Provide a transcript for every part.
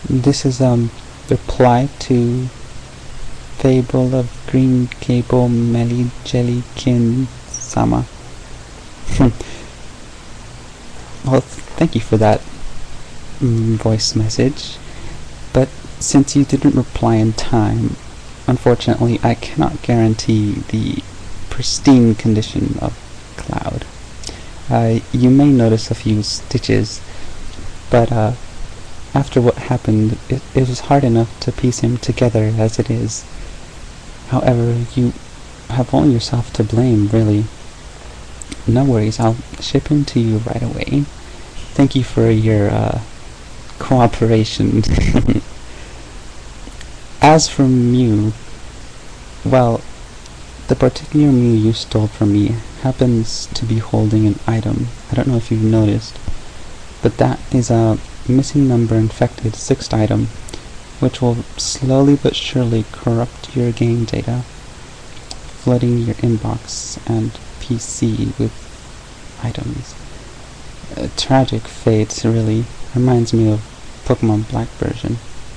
This is reply to Fable of Green Cable Melly Jellykin Sama. Well, thank you for that voice message, but since you didn't reply in time, unfortunately I cannot guarantee the pristine condition of Cloud. You may notice a few stitches, but after what happened, it was hard enough to piece him together as it is. However, you have only yourself to blame, really. No worries, I'll ship him to you right away. Thank you for your cooperation. As for Mew, well, the particular Mew you stole from me happens to be holding an item. I don't know if you've noticed, but that is a missing number infected 6th item, which will slowly but surely corrupt your game data, flooding your inbox and PC with items. A tragic fate, really. Reminds me of Pokemon Black version.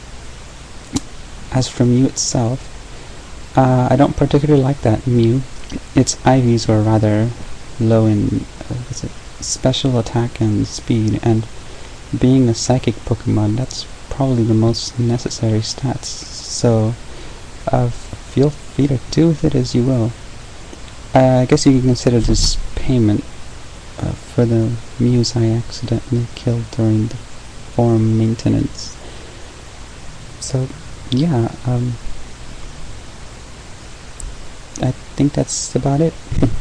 As for Mew itself, I don't particularly like that Mew. Its IVs were rather low in special attack and speed, and being a psychic Pokemon, that's probably the most necessary stats, so feel free to do with it as you will. I guess you can consider this payment for the Mews I accidentally killed during the farm maintenance. So yeah, I think that's about it.